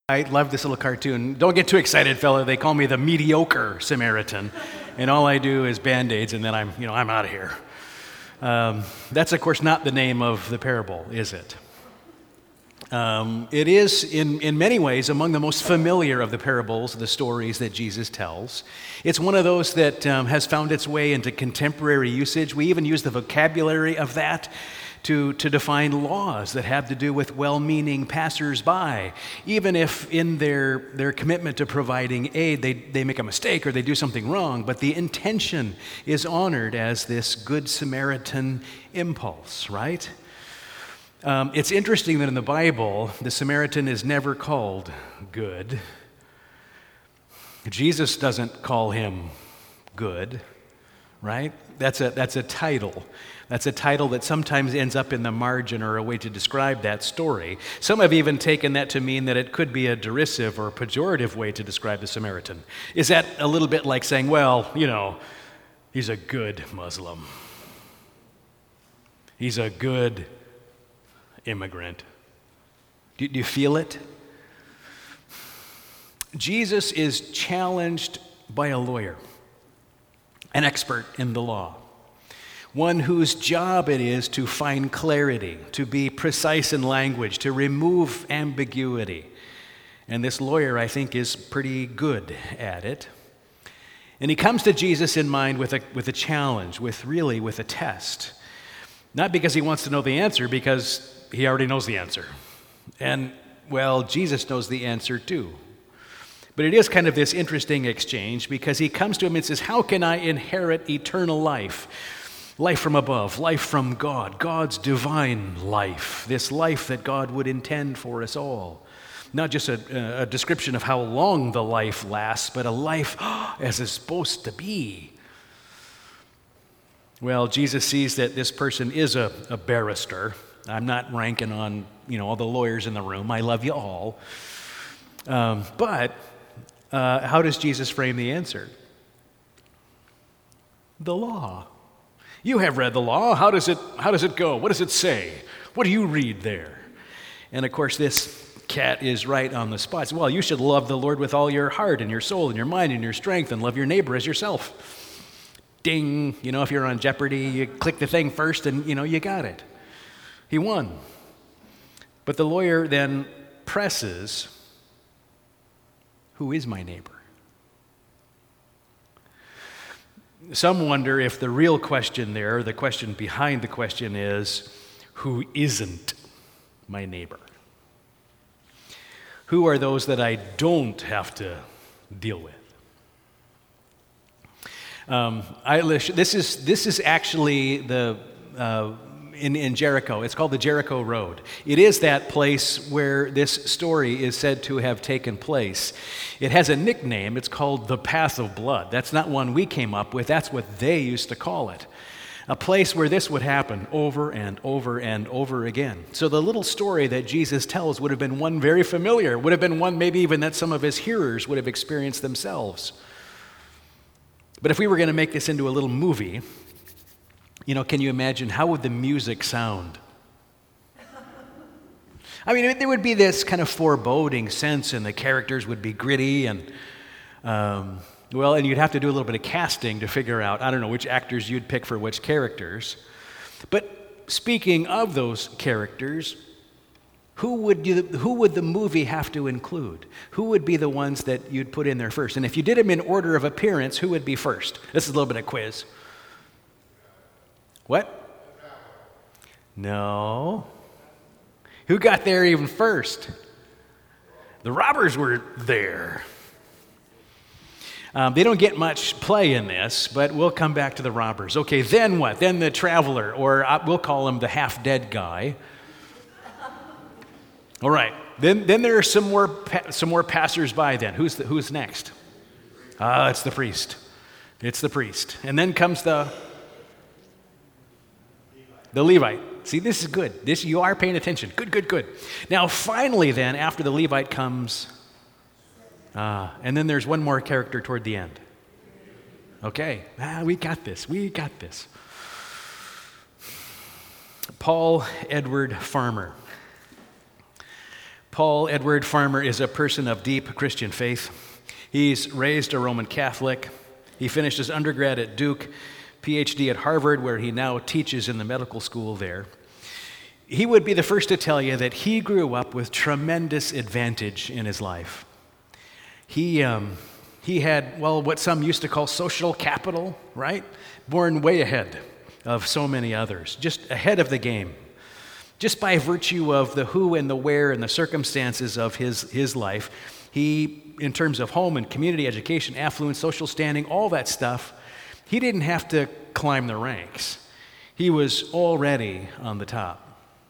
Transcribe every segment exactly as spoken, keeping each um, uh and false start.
I love this little cartoon. Don't get too excited, fella. They call me the mediocre Samaritan, and all I do is Band-Aids, and then I'm, you know, I'm out of here. Um, that's, of course, not the name of the parable, is it? Um, it is, in, in many ways, among the most familiar of the parables, the stories that Jesus tells. It's one of those that um, has found its way into contemporary usage. We even use the vocabulary of that to, to define laws that have to do with well-meaning passers-by, even if in their, their commitment to providing aid, they, they make a mistake or they do something wrong, but the intention is honored as this Good Samaritan impulse, right? Um, it's interesting that in the Bible, the Samaritan is never called good. Jesus doesn't call him good, right? That's a, that's a title. That's a title that sometimes ends up in the margin or a way to describe that story. Some have even taken that to mean that it could be a derisive or pejorative way to describe the Samaritan. Is that a little bit like saying, well, you know, he's a good Muslim. He's a good immigrant. Do, do you feel it? Jesus is challenged by a lawyer, an expert in the law, one whose job it is to find clarity, to be precise in language, to remove ambiguity. And this lawyer, I think, is pretty good at it. And he comes to Jesus in mind with a, with a challenge, with really with a test. Not because he wants to know the answer, because he already knows the answer. And, well, Jesus knows the answer too. But it is kind of this interesting exchange because he comes to him and says, how can I inherit eternal life? Life from above, life from God, God's divine life, this life that God would intend for us all. Not just a, a description of how long the life lasts, but a life as it's supposed to be. Well, Jesus sees that this person is a, a barrister. I'm not ranking on, you know, all the lawyers in the room. I love you all. Um, but uh, how does Jesus frame the answer? The law. You have read the law. How does it, how does it go? What does it say? What do you read there? And of course, this cat is right on the spot. So, well, you should love the Lord with all your heart and your soul and your mind and your strength and love your neighbor as yourself. Ding. You know, if you're on Jeopardy, you click the thing first and, you know, you got it. He won. But the lawyer then presses, who is my neighbor? Some wonder if the real question there, the question behind the question is, who isn't my neighbor? Who are those that I don't have to deal with? Um, I, this is this is actually the uh, in, in Jericho. It's called the Jericho Road. It is that place where this story is said to have taken place. It has a nickname. It's called the Path of Blood. That's not one we came up with. That's what they used to call it. A place where this would happen over and over and over again. So the little story that Jesus tells would have been one very familiar, would have been one maybe even that some of his hearers would have experienced themselves. But if we were going to make this into a little movie, you know, can you imagine how would the music sound? I mean, there would be this kind of foreboding sense, and the characters would be gritty, and um, well, and you'd have to do a little bit of casting to figure out, I don't know, which actors you'd pick for which characters. But speaking of those characters, who would you, who would the movie have to include? Who would be the ones that you'd put in there first? And if you did them in order of appearance, who would be first? This is a little bit of quiz. What? No. Who got there even first? The robbers were there. Um, they don't get much play in this, but we'll come back to the robbers. Okay, then what? Then the traveler, or we'll call him the half-dead guy. All right. Then, then there are some more, pa- some more passers-by. Then who's the, who's next? Ah, it's the priest. It's the priest, and then comes the the Levite. See, this is good. This you are paying attention. Good, good, good. Now, finally, then after the Levite comes, ah, and then there's one more character toward the end. Okay, ah, we got this. We got this. Paul Edward Farmer. Paul Edward Farmer is a person of deep Christian faith. He's raised a Roman Catholic. He finished his undergrad at Duke, P H D at Harvard, where he now teaches in the medical school there. He would be the first to tell you that he grew up with tremendous advantage in his life. He, um, he had, well, what some used to call social capital, right? Born way ahead of so many others, just ahead of the game. Just by virtue of the who and the where and the circumstances of his, his life, he, in terms of home and community education, affluence, social standing, all that stuff, he didn't have to climb the ranks. He was already on the top.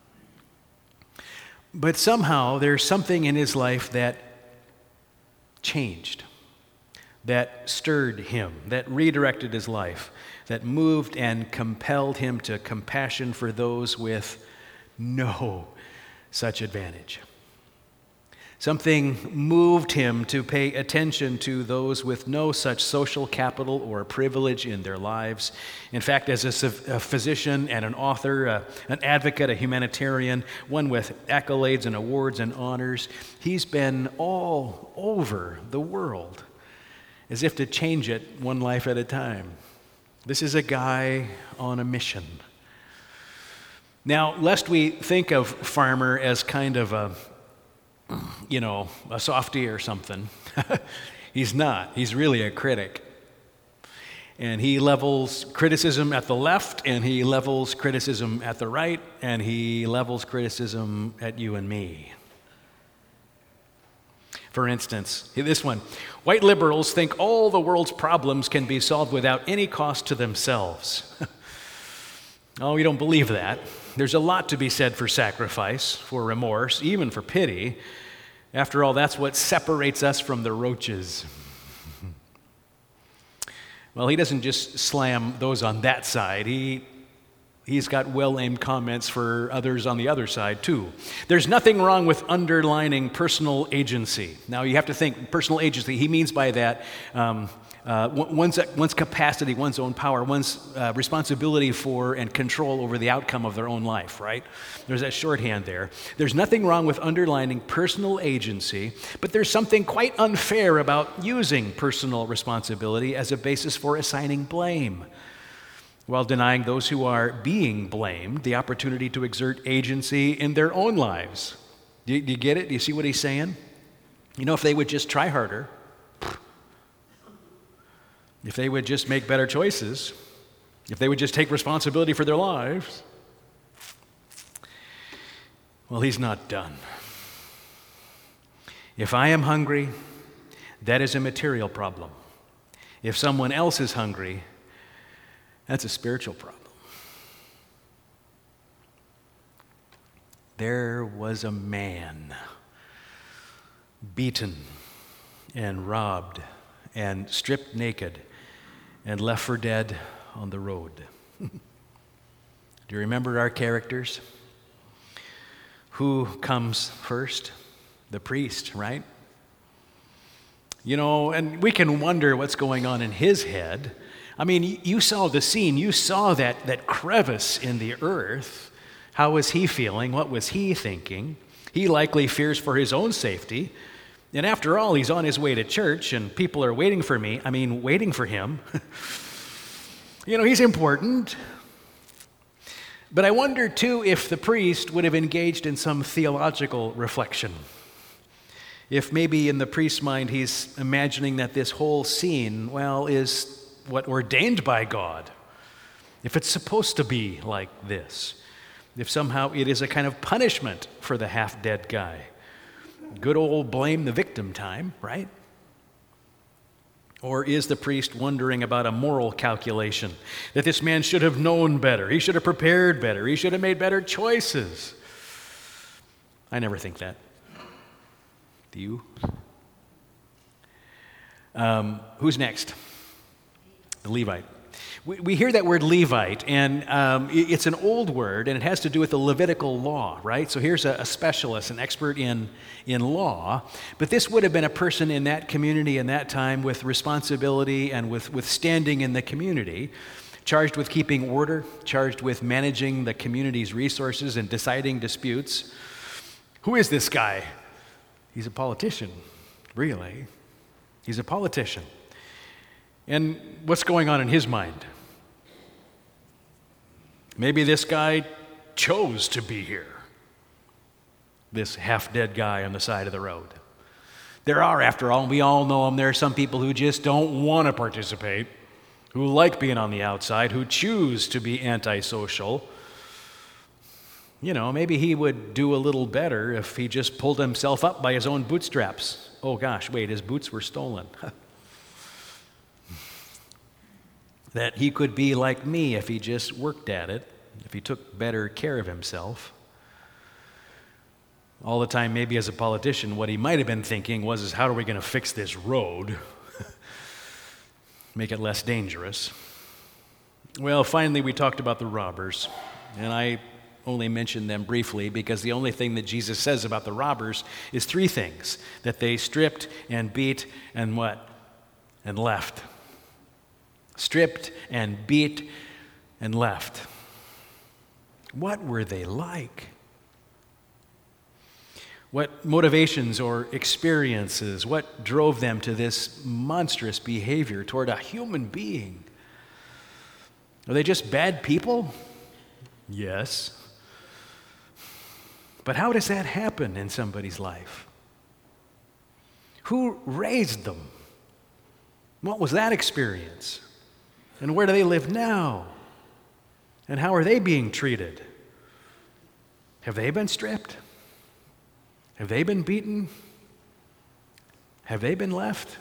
But somehow there's something in his life that changed, that stirred him, that redirected his life, that moved and compelled him to compassion for those with no such advantage. Something moved him to pay attention to those with no such social capital or privilege in their lives. In fact, as a, a physician and an author, uh, an advocate, a humanitarian, one with accolades and awards and honors, he's been all over the world as if to change it one life at a time. This is a guy on a mission. Now, lest we think of Farmer as kind of a you know, a softie or something. He's not. He's really a critic. And he levels criticism at the left, and he levels criticism at the right, and he levels criticism at you and me. For instance, this one, white liberals think all the world's problems can be solved without any cost to themselves. Oh, we don't believe that. There's a lot to be said for sacrifice, for remorse, even for pity. After all, that's what separates us from the roaches. Well, he doesn't just slam those on that side. He, he's got well-aimed comments for others on the other side, too. There's nothing wrong with underlining personal agency. Now, you have to think personal agency. He means by that um, uh, one's, one's capacity, one's own power, one's uh, responsibility for and control over the outcome of their own life, right? There's that shorthand there. There's nothing wrong with underlining personal agency, but there's something quite unfair about using personal responsibility as a basis for assigning blame, while denying those who are being blamed the opportunity to exert agency in their own lives. Do you, do you get it? Do you see what he's saying? You know, if they would just try harder, if they would just make better choices, if they would just take responsibility for their lives, well, he's not done. If I am hungry, that is a material problem. If someone else is hungry, that's a spiritual problem. There was a man beaten and robbed and stripped naked and left for dead on the road. Do you remember our characters? Who comes first? The priest, right? You know, and we can wonder what's going on in his head. I mean, you saw the scene. You saw that, that crevice in the earth. How was he feeling? What was he thinking? He likely fears for his own safety. And after all, he's on his way to church, and people are waiting for me. I mean, waiting for him. You know, he's important. But I wonder, too, if the priest would have engaged in some theological reflection. If maybe in the priest's mind he's imagining that this whole scene, well, is what ordained by God. If it's supposed to be like this. If somehow it is a kind of punishment for the half-dead guy. Good old blame the victim time, right? Or is the priest wondering about a moral calculation? That this man should have known better. He should have prepared better. He should have made better choices. I never think that. Do you? Um, who's next? The Levite. We, we hear that word Levite, and um, it, it's an old word, and it has to do with the Levitical law, right? So here's a, a specialist, an expert in, in law. But this would have been a person in that community in that time with responsibility and with, with standing in the community, charged with keeping order, charged with managing the community's resources and deciding disputes. Who is this guy? He's a politician, really. He's a politician. And what's going on in his mind? Maybe this guy chose to be here, this half-dead guy on the side of the road. There are, after all, we all know them, there are some people who just don't want to participate, who like being on the outside, who choose to be antisocial. You know, maybe he would do a little better if he just pulled himself up by his own bootstraps. Oh gosh, wait, his boots were stolen. That he could be like me if he just worked at it, if he took better care of himself. All the time, maybe as a politician, what he might have been thinking was, is how are we going to fix this road? Make it less dangerous. Well, finally, we talked about the robbers, and I only mentioned them briefly because the only thing that Jesus says about the robbers is three things: that they stripped and beat and what? And left. Stripped and beat and left. What were they like? What motivations or experiences, what drove them to this monstrous behavior toward a human being? Are they just bad people? Yes. But how does that happen in somebody's life? Who raised them? What was that experience? And where do they live now? And how are they being treated? Have they been stripped? Have they been beaten? Have they been left?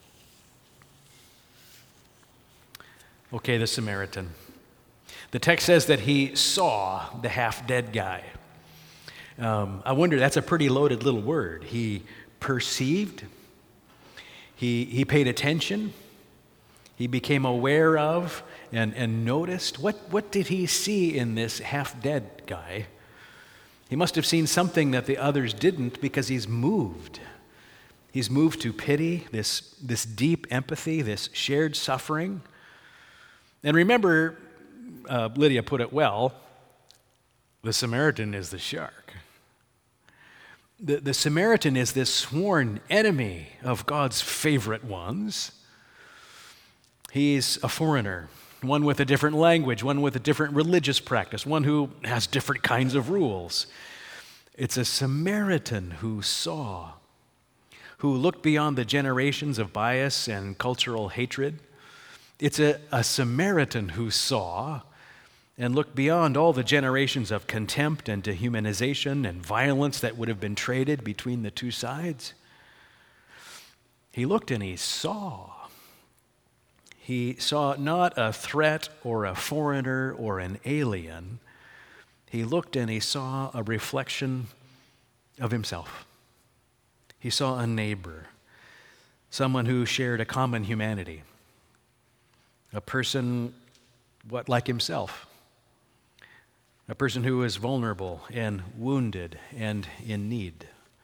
Okay, the Samaritan. The text says that he saw the half-dead guy. Um, I wonder, that's a pretty loaded little word. He perceived. He, he paid attention. He became aware of and, and noticed. What, what did he see in this half-dead guy? He must have seen something that the others didn't because he's moved. He's moved to pity, this, this deep empathy, this shared suffering. And remember, uh, Lydia put it well, the Samaritan is the shark. The, the Samaritan is this sworn enemy of God's favorite ones. He's a foreigner, one with a different language, one with a different religious practice, one who has different kinds of rules. It's a Samaritan who saw, who looked beyond the generations of bias and cultural hatred. It's a, a Samaritan who saw and looked beyond all the generations of contempt and dehumanization and violence that would have been traded between the two sides. He looked and he saw. He saw not a threat or a foreigner or an alien. He looked and he saw a reflection of himself. He saw a neighbor, someone who shared a common humanity, a person, what, like himself, a person who is vulnerable and wounded and in need.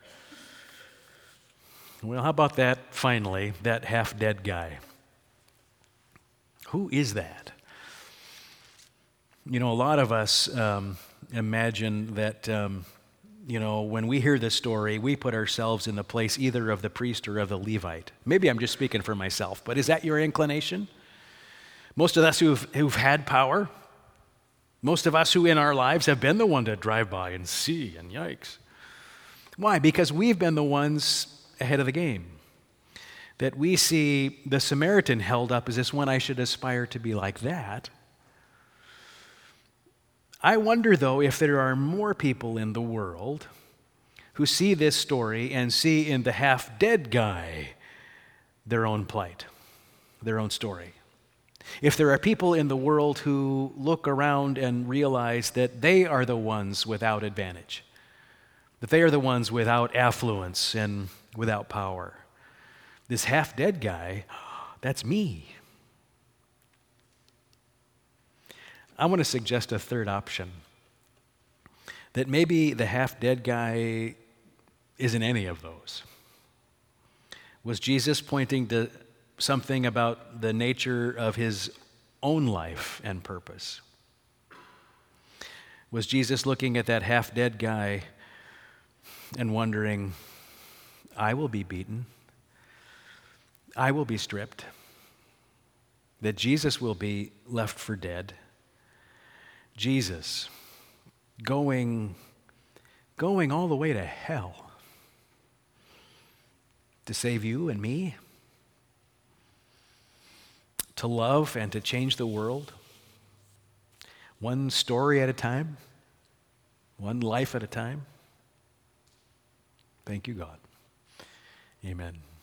Well, how about that, finally, that half-dead guy? Who is that? You know, a lot of us um, imagine that, um, you know, when we hear this story, we put ourselves in the place either of the priest or of the Levite. Maybe I'm just speaking for myself, but is that your inclination? Most of us who've, who've had power, most of us who in our lives have been the one to drive by and see, and yikes. Why? Because we've been the ones ahead of the game. That we see the Samaritan held up as this one, I should aspire to be like that. I wonder, though, if there are more people in the world who see this story and see in the half-dead guy their own plight, their own story. If there are people in the world who look around and realize that they are the ones without advantage, that they are the ones without affluence and without power. This half-dead guy, that's me. I want to suggest a third option, that maybe the half-dead guy isn't any of those. Was Jesus pointing to something about the nature of his own life and purpose? Was Jesus looking at that half-dead guy and wondering, I will be beaten. I will be stripped. That Jesus will be left for dead. Jesus going, going all the way to hell to save you and me, to love and to change the world, one story at a time, one life at a time. Thank you, God. Amen.